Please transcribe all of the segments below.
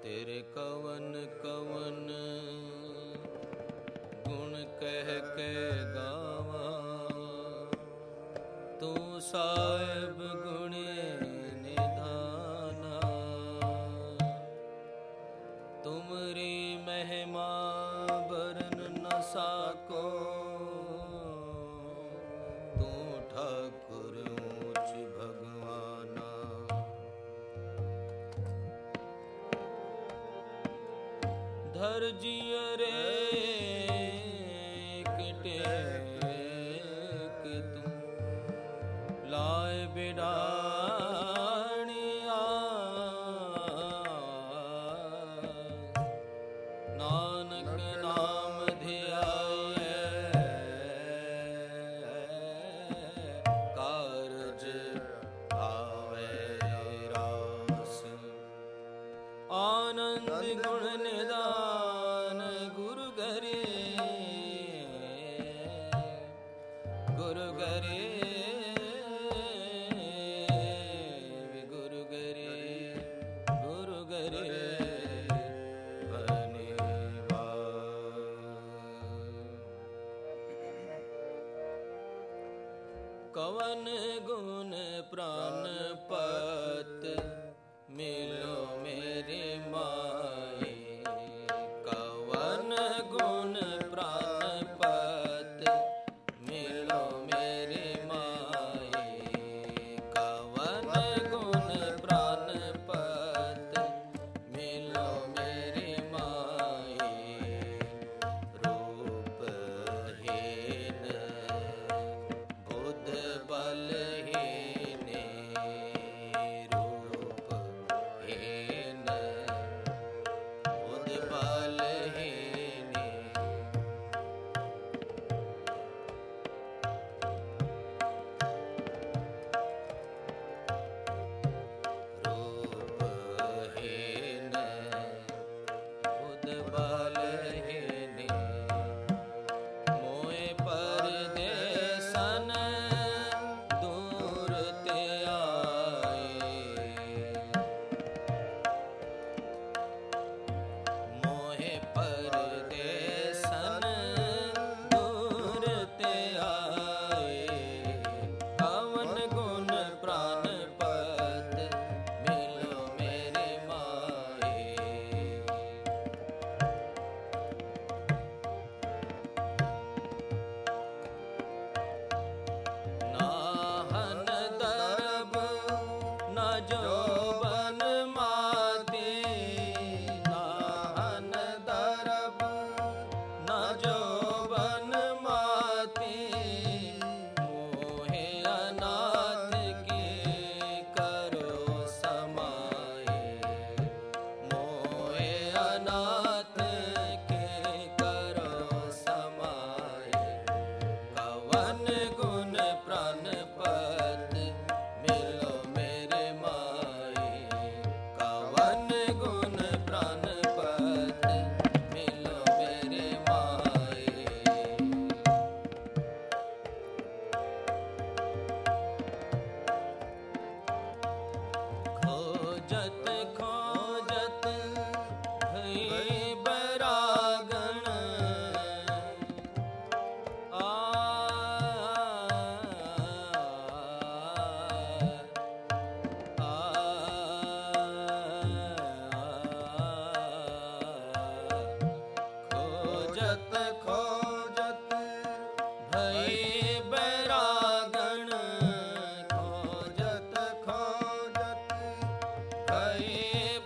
फिर कवन कवन गुण कह के गावा, तू साहिब गुणे निधाना। तुमरी महिमा बरन न साको, तू ठाकुर ऊंच भगवाना। धर जिय रे टेक तू, लाए बिडाणिया। नानक नाम धियाए, कारज आवे रास। आनंद गुण निदान गुरु करे, गुरु करे, गुरु करे, गुरु करे बनेवा। कवन गुण प्राण पत मिलो मेरे माए। कवन गुण प्राण पत मिलो मेरे माए। कवन गुण प्राण पत मिलो मेरे माए। रूप हीन बुद्ध बलहीन, रूप हीन बुद्ध बलहीन। रूप हीन बुद्ध बलहीन, मोए परदेसन दूर ते आए। मोहे परदेसन दूर ते आए। कवन गुण प्राण पत मिलो मेरे माए। नाहन दरब न जोबन माते। नाहन दरब न जोबन माते। मोहे अनाथ के करो समाए। मोहे अनाथ के करो समाए। कवन गुण प्राण पत मिलो मेरे माए। कवन गुण प्राण पत मिलो मेरे माए। खोजत खोजत भई बरागण। आ खोजत खोजत भई बरागण। खोजत खोजत भई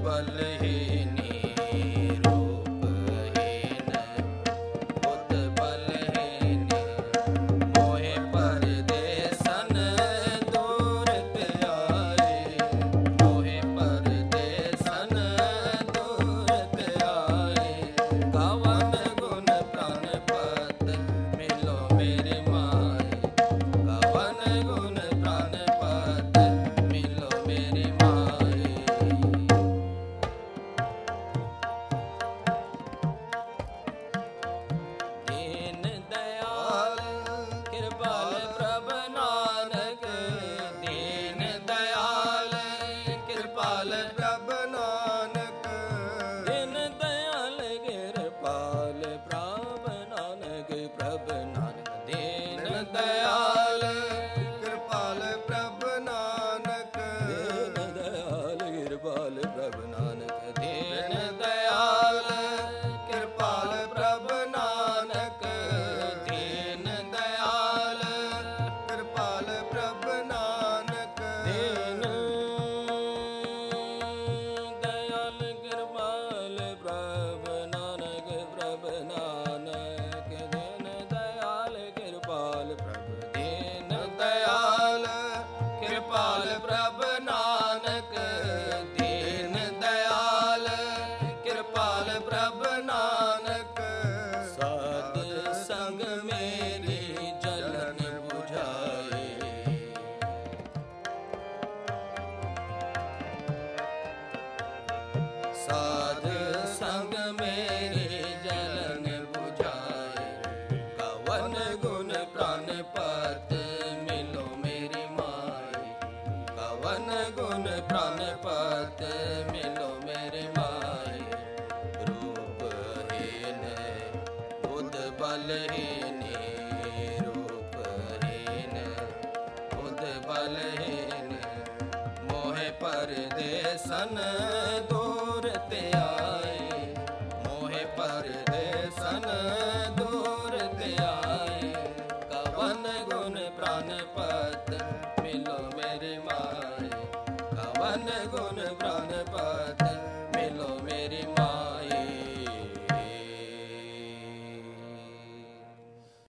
बलहीनी रूपहीन बुद्ध बलहीनी मोहे परदेसन दूर प्यारे मोहे परदेसन दूर प्यारे कवन गुण प्राणपत मिलो मेरे माए कवन गुण प्राणपत मिलो मेरे माए दीन दयाल कृपाल प्रभु नानक दीन दयाल कृपाल प्रभु नानक दीन दयाल कृपाल प्रभु नानक प्रभु नानक दीन दयाल कृपाल प्रभु नानक दीन दयाल कृपाल प्रभु नानक दीन दयाल कृपाल प्रभु नानक दीन दयाल कृपाल प्रभु नानक दीन दयाल कृपाल प्रभु नानक प्रभु नानक दीन दयाल कृपाल प्रभु दीन दयाल कृपाल प्रभु नानक दीन दयाल कृपाल प्रभु नानक साध संग मेरी जलन बुझाए साध संग मेरी जलन बुझाए कवन गुण प्राणपत मिलो मेरी माए कवन गुण प्राणपत मिलो मेरे माए रूपहीन बुद्ध बलहीनी रूपहीन बुद्ध बलहीन मोहे परदेसन